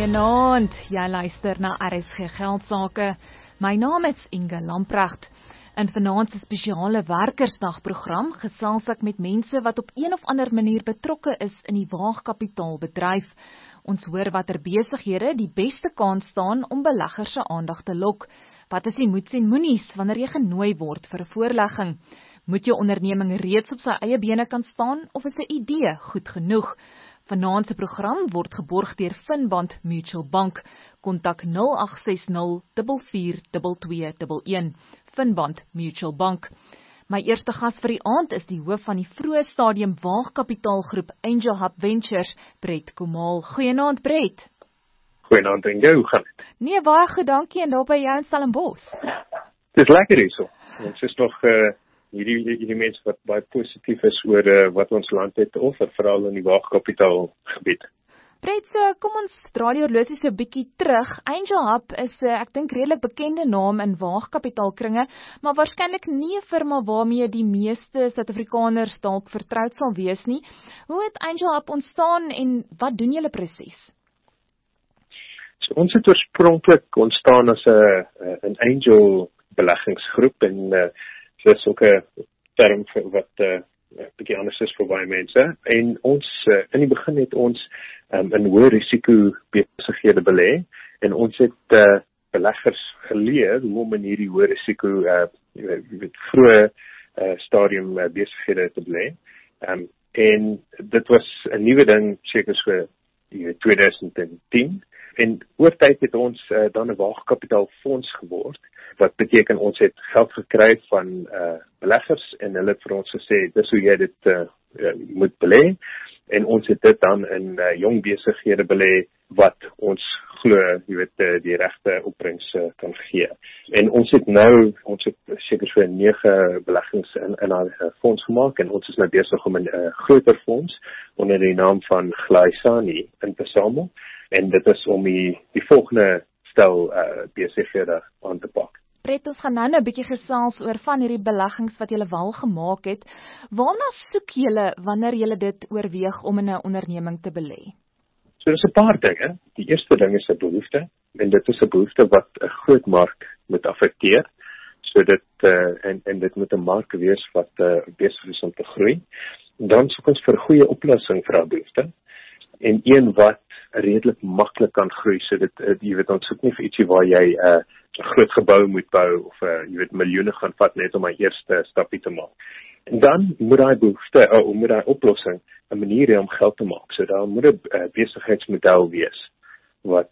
Goeienaand, jy luister na RSG Geldsaake. My naam is Inge Lamprecht. In vanaand se spesiale werkersdagprogram gesels ek met mense wat op een of ander manier betrokke is in die waagkapitaalbedryf. Ons hoor watter besighede die beste kans staan om beleggers se aandag te lok. Wat is die moets en moenies wanneer jy genooi word vir 'n voorlegging? Moet jou onderneming reeds op sy eie bene kan staan of is 'n idee goed genoeg? Vanaand se program word geborg deur Finbond Mutual Bank. Kontak 0860 442211. Finbond Mutual Bank. My eerste gas vir die aand is die hoof van die vroeë stadium waagkapitaalgroep Angel Hub Ventures, Brett Komal. Goeienaand Brett. Goeienaand en jou gaan dit? Nee, baie goed, dankie en daar by jou in Stellenbosch. Dis lekker hierso. Ons is nog hierdie mense wat baie positief is oor wat ons land het te offer, veral in die waagkapitaalgebied. Brett, kom ons draai die horlosie so 'n bietjie terug. Angel Hub is ek dink redelik bekende naam in waagkapitaalkringe, maar waarskynlik nie 'n firma waarmee die meeste Suid-Afrikaners dalk vertroud sal wees nie. Hoe het Angel Hub ontstaan en wat doen julle presies? So, ons het oorspronklik ontstaan as 'n angel beleggingsgroep en dis ook 'n term wat 'n bietjie anders is vir baie mense. En ons in die begin het ons in hoë risiko besighede belê en ons het beleggers geleer hoe om in hierdie hoë risiko vroeë stadium besighede te belê. En dit was 'n nuwe ding seker so 2010. En oor tyd het ons dan 'n waagkapitaalfonds geword, wat beteken ons het geld gekry van beleggers en hulle het vir ons gesê, dis hoe jy dit moet belê, en ons het dit dan in jong besighede belê, wat ons glo, die regte opbrengs kan gee. En ons het seker so 9 beleggings in our fonds gemaak, en ons is nou besig om 'n groter fonds, onder die naam van Glaisani in te samel. En dit is om die volgende stel besighede aan te pak. Brett, ons gaan nou 'n bietjie gesels oor van hierdie beleggings wat julle wel gemaak het. Waarna soek julle wanneer julle dit oorweeg om in 'n onderneming te belê? So dis 'n paar dinge. Die eerste ding is 'n behoefte, en dit is 'n behoefte wat 'n groot mark moet affekteer. So dit en dit moet 'n mark wees wat besig is om te groei. En dan soek ons vir 'n goeie oplossing vir daardie behoefte. En een wat redelik maklik kan groei, so dit ons soek nie vir ietsie waar jy 'n groot gebou moet bou of miljoene gaan vat net om my eerste stapie te maak. En dan moet daai behoefte moet daai oplossing 'n manier hê om geld te maak. So daar moet 'n besigheidsmodel wees wat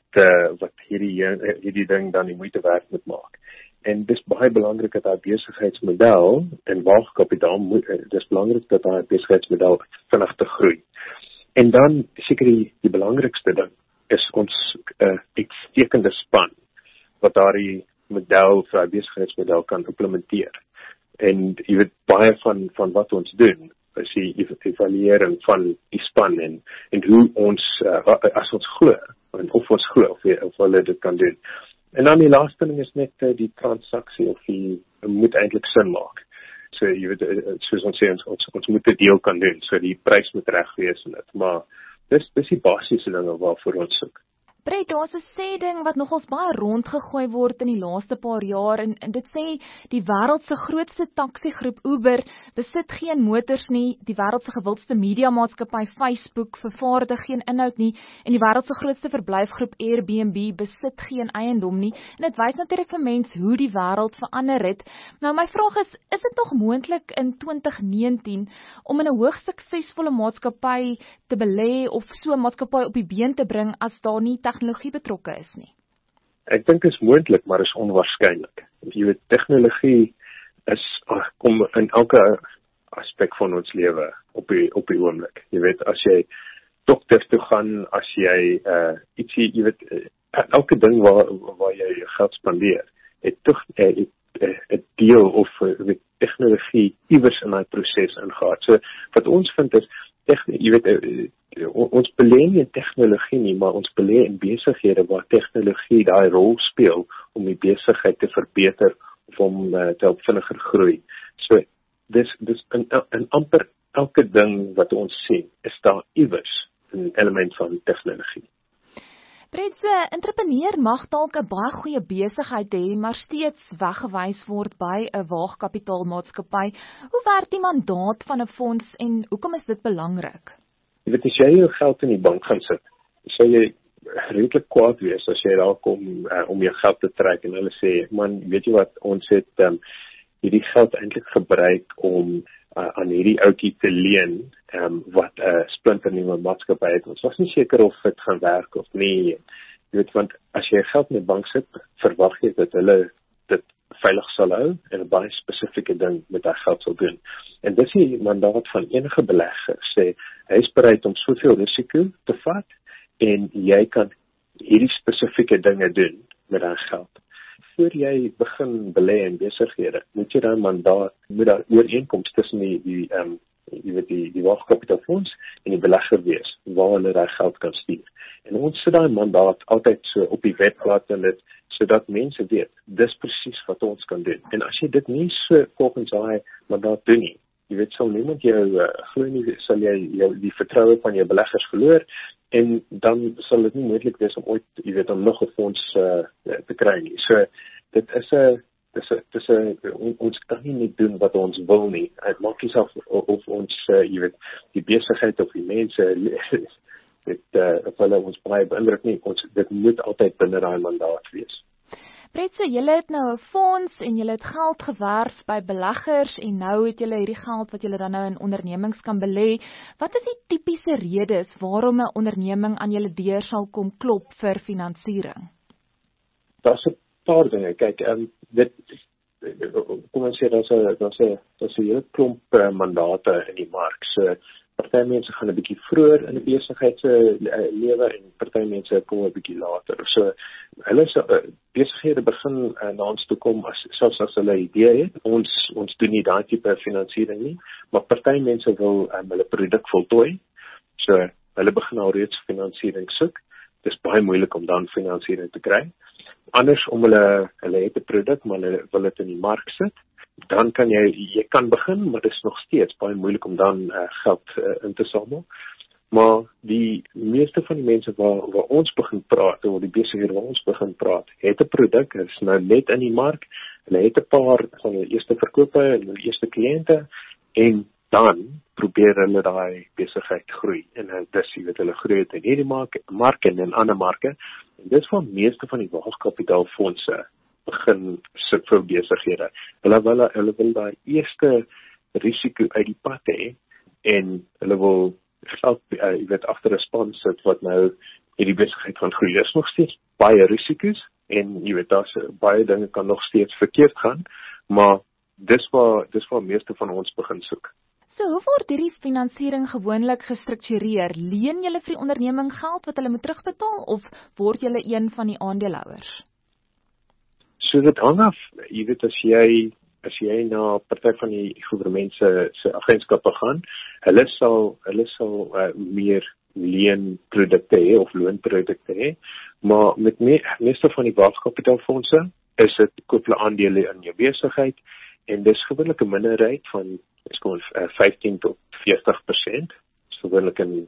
hierdie ding dan die moeite werd moet maak. En dis baie belangrik dat daai besigheidsmodel en waagkapitaal dis belangrik dat daai besigheidsmodel vinnig te groei. En dan seker die belangrikste ding is ons uitstekende span wat daardie model vir die besigheidsmodel kan implementeer. En jy weet baie van wat ons doen is die evaluering van die span en hoe ons as ons glo en of ons glo of hulle dit kan doen. En dan die laaste ding is net die transaksie of die moet eintlik sin maak. So jy weet soos ons sê ons moet 'n deel kan doen. So die prys moet reg wees en dit. Maar dis die basiese dinge waarvoor ons soek. Brett, daar's 'n sê ding wat nogals baie rondgegooi word in die laaste paar jaar en dit sê die wêreld se grootste taksigroep Uber besit geen motors nie, die wêreld se gewildste media maatskappy Facebook vervaardig geen inhoud nie en die wêreld se grootste verblyfgroep Airbnb besit geen eiendom nie. En dit wys natuurlik vir mense hoe die wêreld verander het. Nou my vraag is dit nog moontlik in 2019 om in 'n hoogs suksesvolle maatskappy te belê of so 'n maatskappy op die been te bring as daar nie tegnologie betrokke is nie? Ek dink is moontlik, maar is onwaarskynlik. Jy weet, tegnologie kom in elke aspek van ons lewe op die oomblik. Jy weet, as jy dokter toe gaan, as jy ietsie, jy weet, elke ding waar jy geld spandeer, het tog 'n deel of tegnologie iewers in daai proses ingegaan. So wat ons vind is jy weet, ons belê nie in tegnologie nie, maar ons belê in besighede waar tegnologie daai rol speel om die besigheid te verbeter of om te help vinniger groei. So dis in amper elke ding wat ons sien, is daar iewers 'n element van tegnologie. Fred, so 'n entrepreneur mag dalk 'n baie goeie besigheid hê, maar steeds weggewys word by 'n waagkapitaalmaatskappy. Hoe werk die mandaat van 'n fonds en hoekom is dit belangrik? Jy weet, as jy jou geld in die bank gaan sit, sal jy redelik kwaad wees as jy daar kom om jou geld te trek en hulle sê, man, weet jy wat, ons het hierdie geld eintlik gebruik om aan hierdie ouetjie te leen wat 'n splinternuwe maatskappy het. Ons was nie seker of dit gaan werk of nie. Jy weet, want as jy geld in die bank sit, verwag jy dat hulle dit veilig sal hou en 'n baie spesifieke ding met daai geld sal doen. En dis die mandaat van enige belegger, sê hy is bereid om soveel risiko te vat en jy kan hierdie spesifieke dinge doen met daai geld. Voor jy begin belê in besighede, moet jy daai mandaat, moet daar ooreenkoms tussen die waagkapitaalfonds en die belegger wees, waar hulle daai geld kan stuur. En ons sit daai mandaat altyd so op die webblad en dit, sodat mense weet, dis presies wat ons kan doen. En as jy dit nie so volgens daai mandaat doen nie, jy weet, sal niemand jou glo nie, sal jy die vertroue van jou beleggers verloor, en dan sal dit nie moontlik wees om ooit, jy weet, om nog 'n fonds te kry nie. So dit is ons kan nie doen wat ons wil nie. Dit maak nie saak of ons jy weet, die besigheid of die mense of hulle ons baie beïndruk nie. Dit moet altyd binne daai mandaat wees. Fred, so julle het nou 'n fonds en julle het geld gewerf by beleggers en nou het julle hierdie geld wat julle dan nou in ondernemings kan belê. Wat is die tipiese redes waarom 'n onderneming aan julle deur sal kom klop vir finansiering? Daar's 'n paar dinge. Kyk, kom ons sê daar's 'n hele klomp mandate in die mark. So party mense gaan 'n bietjie vroeër in 'n besigheid se lewe en party mense kom 'n bietjie later. So hulle besighede begin na ons toe kom selfs as hulle 'n idee het. Ons doen nie daai tipe finansiering nie, maar party mense wil hulle produk voltooi. So hulle begin al reeds finansiering soek. Dis baie moeilik om dan finansiering te kry. Anders om hulle het 'n produk, maar hulle wil dit in die mark sit. Dan kan jy kan begin, maar dit is nog steeds baie moeilik om dan geld in te samel. Maar die meeste van die mense waar ons begin praat, of die besighede waar ons begin praat, het 'n produk, het is nou net in die mark, hulle het 'n paar van hulle eerste verkope en hulle eerste kliënte, en dan probeer hulle daai besigheid groei. En dis, jy weet, hulle groei dit in hierdie mark en in ander marke. En dis waar meeste van die waagkapitaalfondse begin sit vir besighede. Hulle wil daai eerste risiko uit die pad hê en hulle wil jy weet, agter 'n span sit wat nou hierdie besigheid gaan groei. Dis nog steeds baie risiko's en jy weet, daar's baie dinge kan nog steeds verkeerd gaan, maar dis waar meeste van ons begin soek. So, hoe word hierdie finansiering gewoonlik gestruktureer? Leen julle vir die onderneming geld wat hulle moet terugbetaal of word julle een van die aandeelhouers? So dit hang af, jy weet, as jy na party van die regering se agentskappe gaan, hulle sal meer leenprodukte hê of loonprodukte hê, maar met meeste van die waagkapitaalfondse is dit koop hulle aandele in jou besigheid en dis gewoonlik 'n minderheid van 15 tot 40%, so gewoonlik in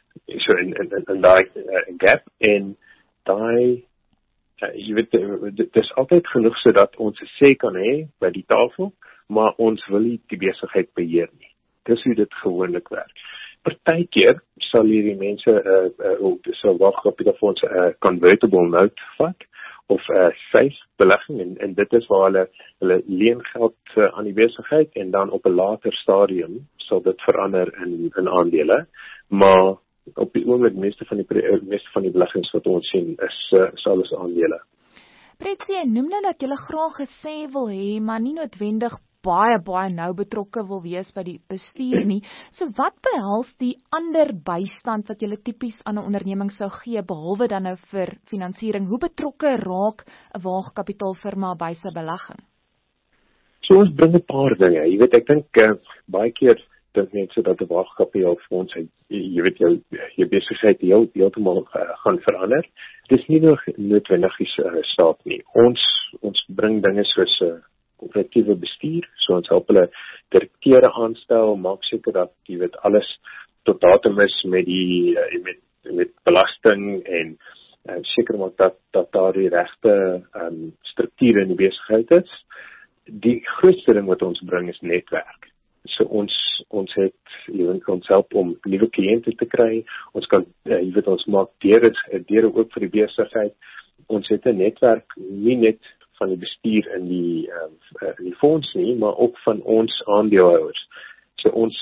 daai gap, en daai jy weet, dit is altyd genoeg sodat ons 'n sê kan hê by die tafel, maar ons wil nie die besigheid beheer nie. Dis hoe dit gewoonlik werk. Partykeer sal hierdie mense so waagkapitaalfonds 'n convertible note vat of 'n safe belegging, en dit is waar hulle leen geld aan die besigheid en dan op 'n later stadium sal dit verander in aandele, maar op die oomblik meeste van die beleggings wat ons sien is alles aandele. Pretsie, noem nou dat jy graag gesê wil hê, maar nie noodwendig baie nou betrokke wil wees by die bestuur nie. So wat behels die ander bystand wat jy tipies aan 'n onderneming sou gee, behalwe dan nou vir finansiering? Hoe betrokke raak 'n waagkapitaalfirma by sy belegging? So ons bring 'n paar dinge. Jy weet, ek dink baie keer dink mense dat 'n waagkapitaalfonds, jy weet, jou besigheid heeltemal gaan verander. Dis nie nog noodwendig saak nie. Ons bring dinge soos korporatiewe bestuur, so ons help hulle direkteure aanstel, maak seker dat jy weet alles tot datum is met die met belasting en seker maak dat daar die regte strukture in die besigheid is. Die grootste ding wat ons bring is netwerk. So ons help om nuwe kliënte te kry. Ons kan ons maak deure oop vir die besigheid. Ons het 'n netwerk nie net van die bestuur in die fonds nie, maar ook van ons aandeelhouers. So ons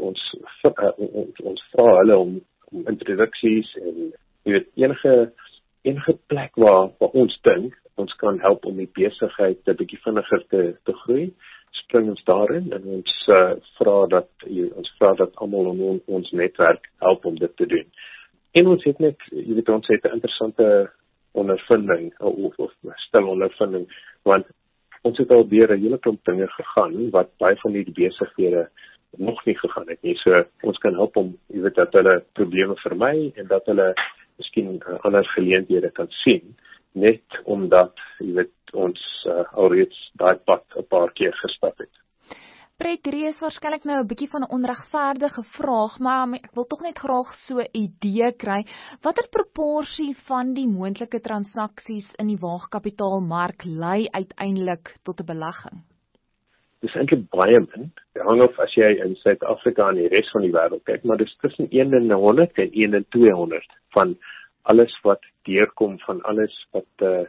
vra hulle om introduksies en enige plek waar ons dink ons kan help om die besigheid 'n bietjie vinniger te groei, spring ons daarin en ons vra dat almal in ons netwerk help om dit te doen. En ons het net, ons het 'n interessante ondervinding of stel ondervinding, want ons het al deur 'n hele klomp dinge gegaan wat baie van die besighede nog nie gegaan het nie. So ons kan help om dat hulle probleme vermy en dat hulle miskien ander geleenthede kan sien, net omdat ons alreeds daai pad 'n paar keer gestap het. Brett, hierdie is waarskynlik nou 'n bietjie van 'n onregverdige vraag, maar ek wil tog net graag so 'n idee kry. Watter proporsie van die moontlike transaksies in die waagkapitaalmark lei uiteindelik tot 'n belegging? Dis eintlik baie min. Dit hang af as jy in Suid-Afrika en die res van die wêreld kyk, maar dis tussen 1 en 100 en 1 en 200 van alles wat deurkom, van alles wat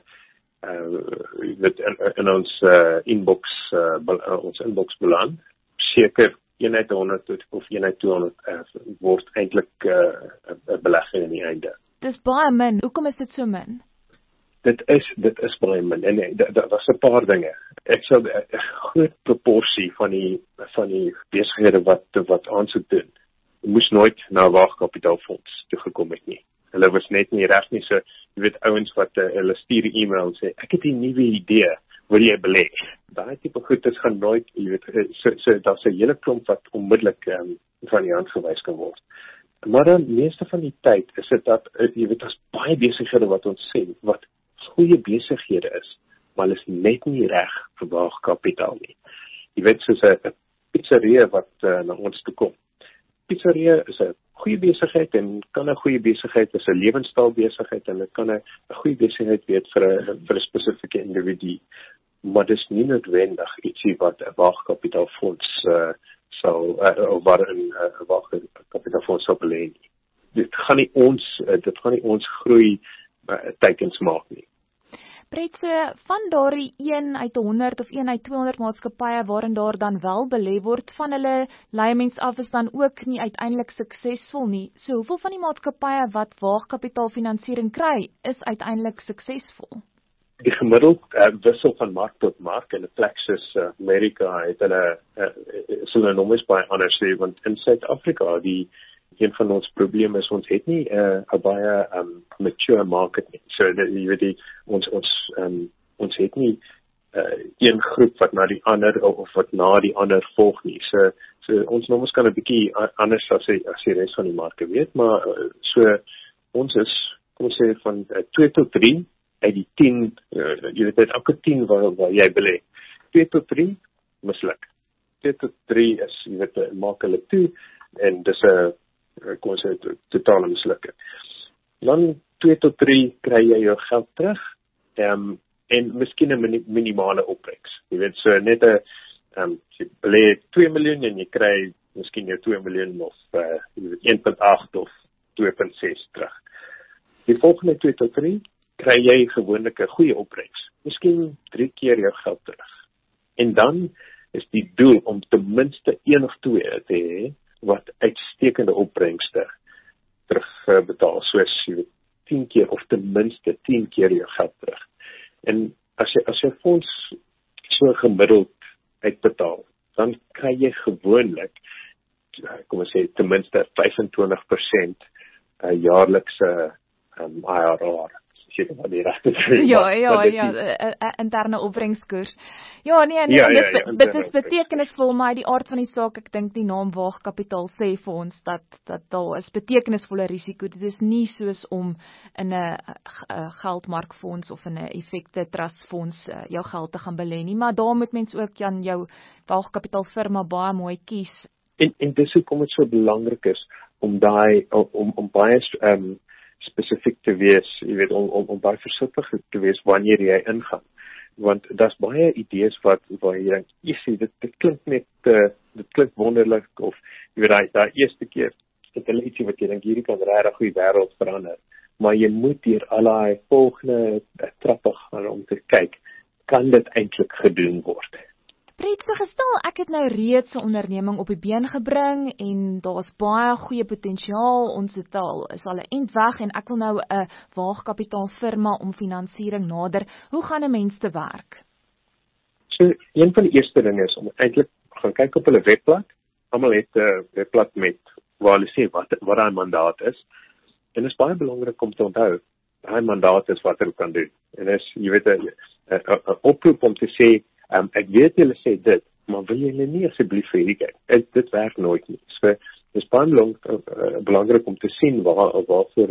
in ons inbox beland. Seker 1 uit 100 of 1 uit 200 word eintlik 'n belegging aan die einde. Dis baie min. Hoekom is dit so min? Dit is baie min en daar was 'n paar dinge. Ek sou 'n groot proporsie van die besighede wat aansoek doen, moes nooit na 'n waagkapitaalfonds toe gekom het nie. Hulle was net nie reg nie, so ouens wat hulle stuur 'n e-mail en sê ek het 'n nuwe idee, wil jy belê? Daai tipe goedes gaan nooit, so daar's 'n hele klomp wat onmiddellik van die hand gewys kan word. Maar dan meeste van die tyd is dit dat daar's baie besighede wat ons sien wat goeie besighede is, maar hulle is net nie reg vir waagkapitaal nie. Soos 'n pizzeria wat na ons toe kom. Pizzeria is 'n goeie besigheid en kan 'n goeie besigheid is 'n lewenstyl besigheid en dit kan 'n goeie besigheid wees vir 'n spesifieke individu. Maar dis nie noodwendig ietsie wat 'n waagkapitaalfonds waarin 'n waagkapitaalfonds sou belê nie. Dit gaan nie ons groei teikens maak nie. Brett, so van daardie 1 uit 100 of 1 uit 200 maatskappye waarin daar dan wel belê word, van hulle lei mens af is dan ook nie uiteindelik suksesvol nie. So hoeveel van die maatskappye wat waagkapitaalfinansiering kry, is uiteindelik suksesvol? Die gemiddeld wissel van mark tot mark in 'n plek soos Amerika het hulle nommers baie anders sê, want in Suid-Afrika een van ons probleme is ons het nie 'n baie mature market nie. So ons het nie een groep wat na die ander of wat na die ander volg nie. So ons nommers kan 'n bietjie anders as die res van die mark weet, maar so ons is, kom ons sê van 2 tot 3 uit die 10, elke 10 waar jy belê. 2 tot 3 misluk. 2 tot 3 is, maak hulle toe en dis 'n kom ons sê totale mislukking. Dan 2 tot 3 kry jy jou geld terug en miskien 'n minimale opbrengs. So net jy belê 2 miljoen en jy kry miskien jou 2 miljoen of 1.8 of 2.6 terug. Die volgende 2 tot 3 kry jy gewoonlik 'n goeie opbrengs. Miskien 3 keer jou geld terug. En dan is die doel om ten minste 1 of 2 te hê wat uitstekende opbrengste terugbetaal, soos 10 keer of ten minste 10 keer jou geld terug. En as jy fonds so gemiddeld uitbetaal, dan kry jy gewoonlik, kom ons sê ten minste 25% jaarlikse IRR. Interne opbrengskoers. Dit is betekenisvol, maar uit die aard van die saak, ek dink die naam waagkapitaal sê vir ons dat daar is betekenisvolle risiko. Dit is nie soos om in 'n geldmarkfonds of in 'n effekte trustfonds jou geld te gaan belê nie, maar daar moet mens ook jou waagkapitaalfirma baie mooi kies. En dis hoekom dit so belangrik is om baie spesifiek te wees, jy weet, om baie versigtig te wees wanneer jy ingaan. Want daar's baie idees waar jy dink, dit klink net, dit klink wonderlik, of jy weet, daai eerste keer, het hulle ietsie wat jy dink, hierdie kan regtig die wêreld verander. Maar jy moet hier al die volgende trappe gaan om te kyk, kan dit eintlik gedoen word? Fred, so gestel, ek het nou reeds 'n onderneming op die been gebring en daar's baie goeie potensiaal. Ons is al 'n end weg en ek wil nou 'n waagkapitaal firma om finansiering nader. Hoe gaan 'n mens te werk? So, een van die eerste dinge is om eintlik gaan kyk op hulle webblad. Almal het 'n webblad met waar hulle sê wat daai mandaat is. En dit is baie belangrik om te onthou, daai mandaat is wat hulle kan doen. En is, jy weet, 'n oproep om te sê, ek weet julle sê dit, maar wil julle nie asseblief vir hierdie kyk? Dit werk nooit nie. So, dit is baie belangrik om te sien waarvoor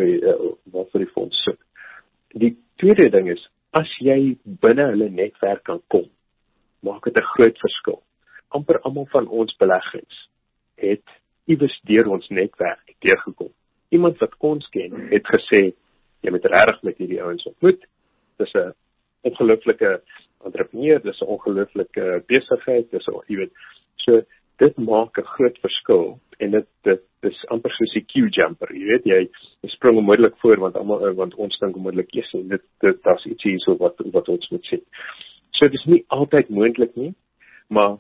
die fonds soek. Die tweede ding is, as jy binne hulle netwerk kan kom, maak dit 'n groot verskil. Amper almal van ons beleggings het iewers deur ons netwerk deurgekom. Iemand wat ons ken, het gesê, jy moet regtig met hierdie ouens ontmoet. Dis 'n ongelooflike entrepreneur, dis 'n ongelooflike besigheid, jy weet. So dit maak 'n groot verskil en dit is amper soos 'n queue jumper, jy weet, jy spring onmiddellik voor want ons dink onmiddellik eers en dit daar's iets hierso wat ons moet sien. So dis nie altyd moontlik nie, maar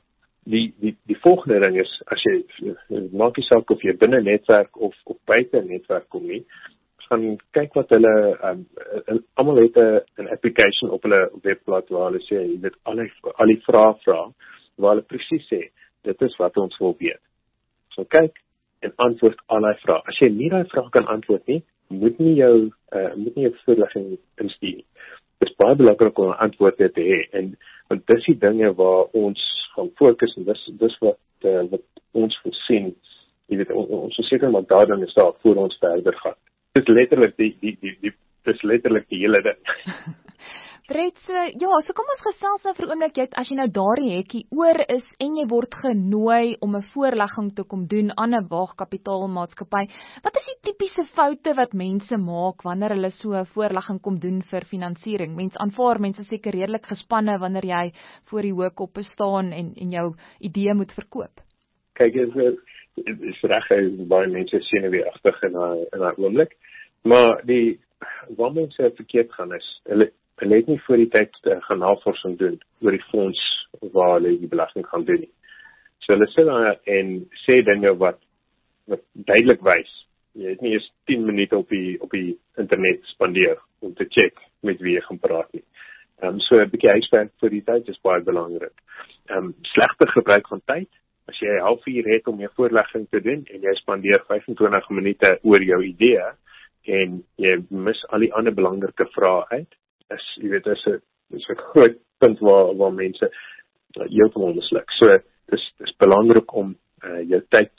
die volgende ding is, as jy maak nie saak of jy binne netwerk of buite netwerk kom nie, gaan kyk wat hulle almal het 'n application op hulle webblad waar hulle sê, jy weet, al die vrae vra, waar hulle presies sê, dit is wat ons wil weet. So kyk en antwoord al die vrae. As jy nie daai vrae kan antwoord nie, moet nie jou voorlegging instuur nie. Dit is baie belangrik om 'n antwoord te hê, en want dis die dinge waar ons gaan fokus, en dis wat ons wil sien, jy weet, ons seker maar daar dan is daar voor ons verder gaan. Dit is letterlik die hele ding. Fred, so kom ons gesels nou vir 'n oomblik, as jy nou daardie hekkie oor is en jy word genooi om 'n voorlegging te kom doen aan 'n waagkapitaalmaatskappy. Wat is die tipiese foute wat mense maak wanneer hulle so 'n voorlegging kom doen vir finansiering? Mense seker redelik gespanne wanneer jy voor die hoë koppe staan en jou idee moet verkoop. Kyk, is reg, baie mense senuweeagtig in daai oomblik, maar waar mense verkeerd gaan is, hulle het nie voor die tyd gaan navorsing doen oor die fonds waar hulle die belegging gaan doen nie. So hulle sit daar en sê dinge wat duidelik wys. Jy het nie eens 10 minute op die internet spandeer om te check met wie jy gaan praat nie. So 'n bietjie huiswerk vir die tyd is baie belangrik. Slegte gebruik van tyd. As jy 'n halfuur het om jou voorlegging te doen en jy spandeer 25 minute oor jou idee en jy mis al die ander belangrike vrae uit, jy weet, dis 'n groot punt waar mense heeltemal misluk. So dis belangrik om jou tyd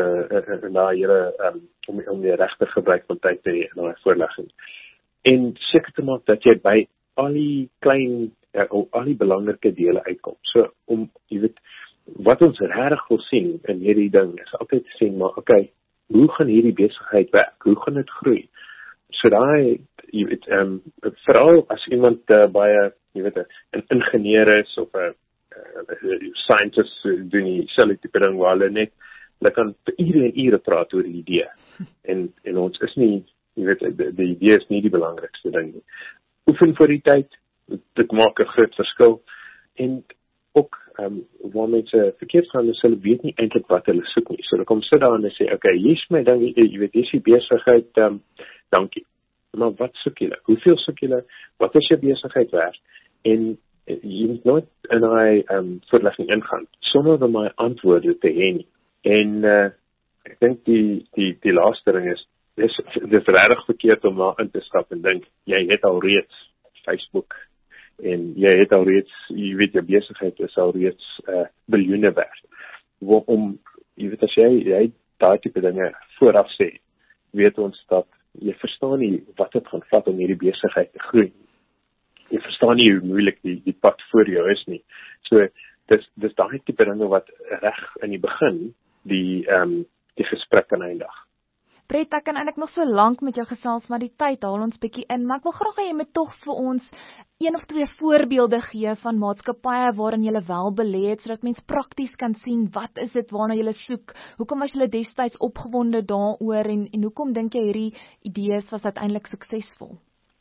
om die regte gebruik van tyd te hê in daai voorlegging. En seker te maak dat jy by al die belangrike dele uitkom. So jy weet, wat ons regtig wil sien in hierdie ding is altyd te sien, maar okay, hoe gaan hierdie besigheid werk? Hoe gaan dit groei? So jy weet, veral as iemand baie, jy weet, 'n ingenieur is of 'n scientist doen dieselfde tipe ding waar hulle kan ure en ure praat oor die idee. En ons is nie, jy weet, die idee is nie die belangrikste ding nie. Oefen vir die tyd, dit maak 'n groot verskil. En ook waar mense verkeerd gaan, is hulle weet nie eintlik wat hulle soek nie. So hulle kom sit daar en sê, okay, hier is my ding, jy weet, hier is die besigheid, dankie. Maar wat soek julle? Hoeveel soek julle? Wat is jou besigheid werd? En jy moet nooit in daai voorlegging ingaan sonder om my antwoorde te hê nie. En ek dink die laaste ding is, dis regtig verkeerd om daar in te stap en dink, jy het al reeds Facebook en jy het al reeds, jy weet, jou besigheid is al reeds biljoene werd. Jy weet, as jy daai tipe dinge vooraf sê, weet ons dat jy verstaan nie wat dit gaan vat om hierdie besigheid te groei. Jy verstaan nie hoe moeilik die pad voor jou is nie. So, dis daai tipe dinge wat reg in die begin die gesprek kan eindig. Brett, ek kan eintlik nog so lank met jou gesels, maar die tyd haal ons bietjie in, maar ek wil graag hê jy moet tog vir ons 1 of 2 voorbeelde gee van maatskappye waarin jy wel belê het, sodat mens prakties kan sien wat is dit waarna jy soek. Hoekom was jy destyds opgewonde daaroor en hoekom dink jy hierdie idees was uiteindelik suksesvol?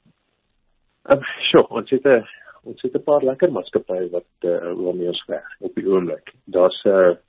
Sure, ons het 'n paar lekker maatskappye wat waarmee ons werk op die oomblik. Daar's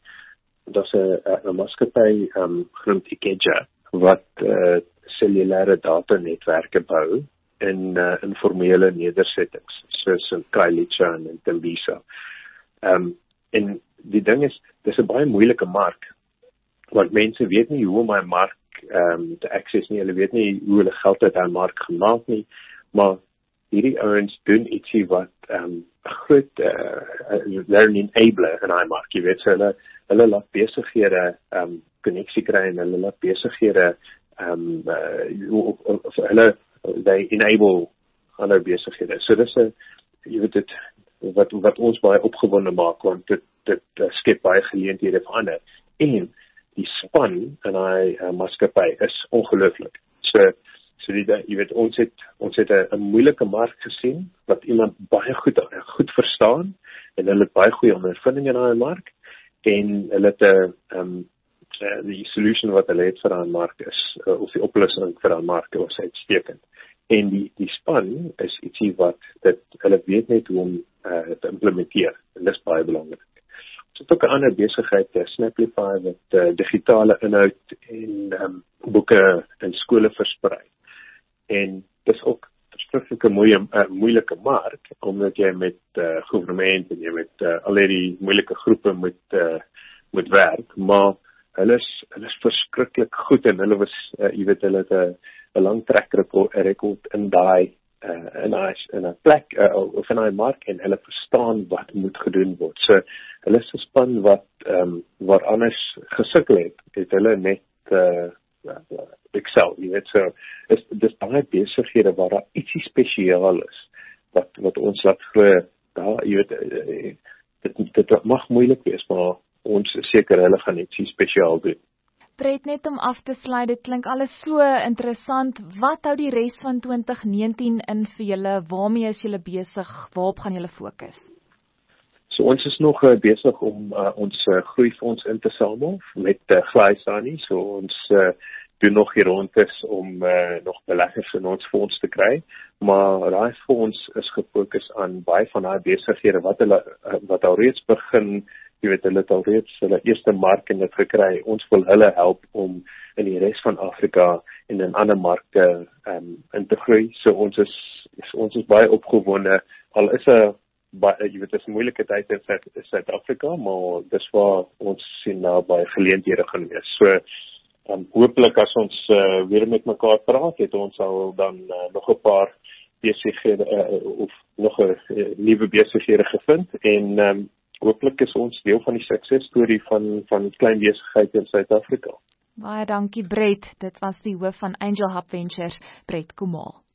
'n maatskappy genoemd Ikeja wat cellulêre datanetwerke bou in informele nedersettings soos in Khayelitsha en in Tembisa. En die ding is, dis 'n baie moeilike mark, want mense weet nie hoe om daai mark te access nie, hulle weet nie hoe hulle geld uit daai mark gemaak nie, maar hierdie ouens doen ietsie wat 'n groot they're an enabler in daai mark, jy weet, so hulle laat besighede koneksie kry en hulle laat besighede they enable ander besighede. So dis jy weet dit wat ons baie opgewonde maak, want dit skep baie geleenthede vir ander. En die span in daai maatskappy is ongelooflik. So jy weet ons het 'n moeilike mark gesien wat iemand baie goed verstaan en hulle het baie goeie ondervinding in daai mark en hulle het die solution wat hulle het vir daai mark is of die oplossing vir daai mark was uitstekend. En die span is ietsie wat hulle weet net hoe om te implementeer en dis baie belangrik. Ons het ook 'n ander besigheid, Snaplify, wat digitale inhoud en boeke in skole versprei. En dis ook 'n spesifieke moeilike mark, omdat jy met regering en jy met al die moeilike groepe moet werk, maar hulle is verskriklik goed en hulle was jy weet hulle het 'n lang trek rekord in daai in 'n plek of in 'n mark en hulle verstaan wat moet gedoen word. So hulle is 'n span wat waar anders gesukkel het hulle net Excel, jy weet, so dis baie besighede waar daar ietsie spesiaal is wat ons laat glo, jy weet dit mag moeilik wees, maar ons is seker hulle gaan ietsie spesiaal doen. Brett, net om af te sluit, dit klink alles so interessant. Wat hou die res van 2019 in vir julle? Waarmee is julle besig? Waarop gaan julle fokus? So ons is nog besig om ons groeifonds in te samel met Glysani. So ons doen nog hier rondes om nog beleggers in ons fonds te kry, maar daai fonds is gefokus aan baie van daai besighede wat al reeds begin, jy weet hulle het al reeds hulle eerste mark in dit gekry. Ons wil hulle help om in die res van Afrika en in ander markte in te groei. So ons is baie opgewonde. Al is jy weet dis 'n moeilike tyd in Suid-Afrika, maar dis waar ons sien nou baie geleenthede gaan wees. So hopelik as ons weer met mekaar praat, het ons al dan nog 'n paar besighede of nog 'n nuwe besighede gevind en hopelik is ons deel van die suksesstorie van klein besigheid in Suid-Afrika. Baie dankie Brett, dit was die hoof van Angel Hub Ventures, Brett Khumalo.